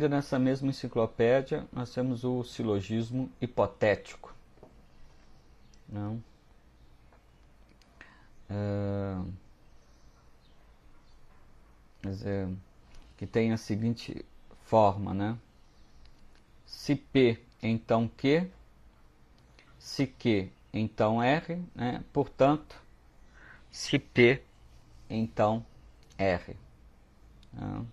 ainda nessa mesma enciclopédia, nós temos o silogismo hipotético. Não? Quer dizer, que tem a seguinte forma, né? Se P, então Q, se Q, então R, né? Portanto, se P, então R. Né?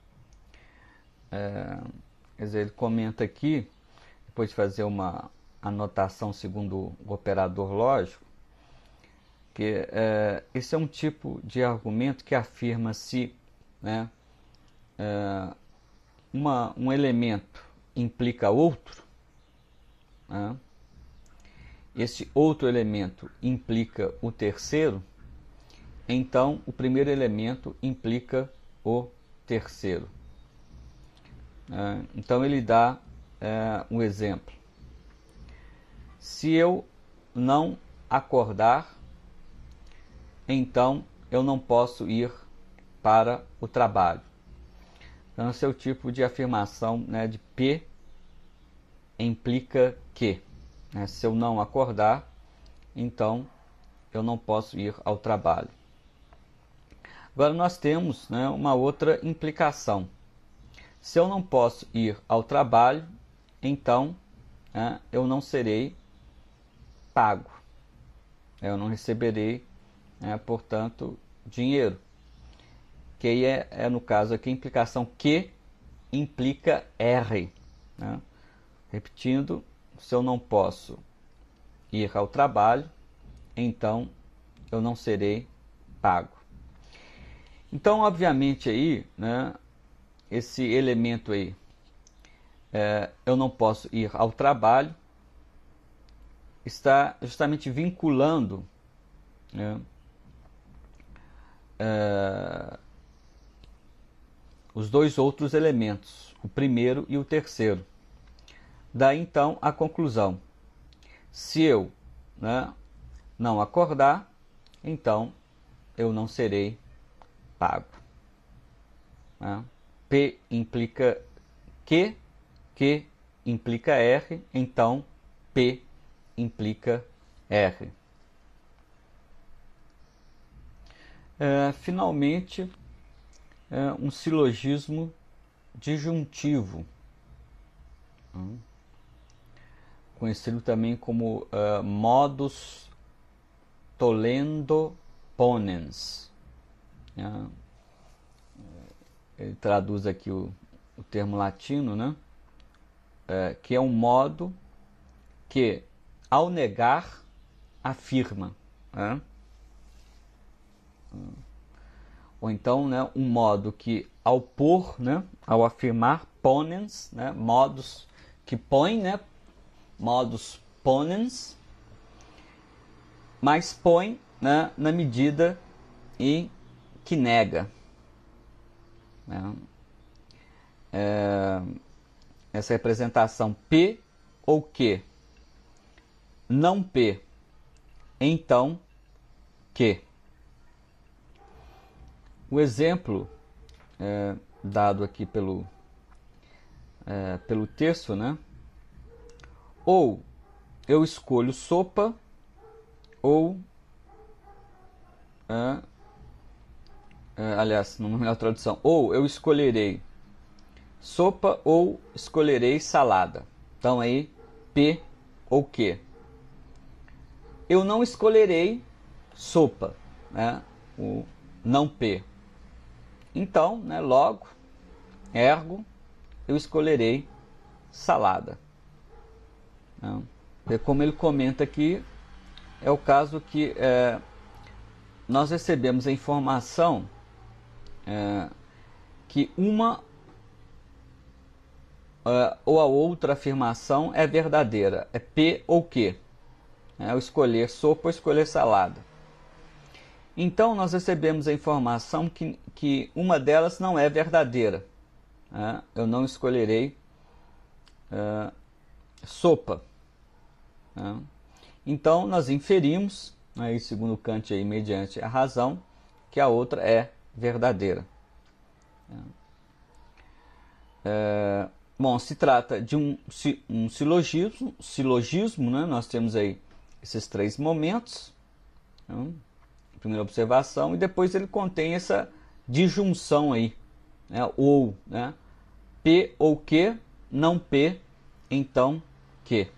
Quer dizer, ele comenta aqui, depois de fazer uma anotação segundo o operador lógico, que esse é um tipo de argumento que afirma se, né, um elemento implica outro, né, esse outro elemento implica o terceiro, então o primeiro elemento implica o terceiro. Então ele dá um exemplo. Se eu não acordar, então eu não posso ir para o trabalho. Então esse é o tipo de afirmação, né, de P implica que. Né, se eu não acordar, então eu não posso ir ao trabalho. Agora nós temos, né, uma outra implicação. Se eu não posso ir ao trabalho, então eu não serei pago. Eu não receberei, portanto, dinheiro. Que aí é no caso aqui a implicação que implica R. Né? Repetindo, se eu não posso ir ao trabalho, então eu não serei pago. Então, obviamente, aí, né, esse elemento aí, eu não posso ir ao trabalho, está justamente vinculando, né, os dois outros elementos, o primeiro e o terceiro. Daí então a conclusão: se eu, né, não acordar, então eu não serei pago. Né? P implica Q implica R, então P implica R. Finalmente, um silogismo disjuntivo, conhecido também como modus tollendo ponens. Ele traduz aqui o termo latino, né? Que é um modo que, ao negar, afirma. Né? Ou então, né, um modo que, ao pôr, né, ao afirmar, ponens, né, modos que põe, né, modus ponens, mas põe, né, na medida em que nega. Né? Essa representação P ou Q, não P, então Q. O exemplo dado aqui pelo texto, né? Ou eu escolho sopa, ou aliás, numa melhor tradução, ou eu escolherei sopa ou escolherei salada. Então aí P ou Q. Eu não escolherei sopa, né? O não P. Então, né, logo, ergo, eu escolherei salada. Né? Como ele comenta aqui, é o caso que nós recebemos a informação que uma ou a outra afirmação é verdadeira, é P ou Q. Eu escolher sopa ou escolher salada. Então, nós recebemos a informação que uma delas não é verdadeira. Eu não escolherei sopa. Então, nós inferimos, aí, segundo Kant, aí, mediante a razão, que a outra é verdadeira. Bom, se trata de um silogismo, né? Nós temos aí esses três momentos, né? Primeira observação, e depois ele contém essa disjunção aí, né? Ou, né? P ou que, não P, então que.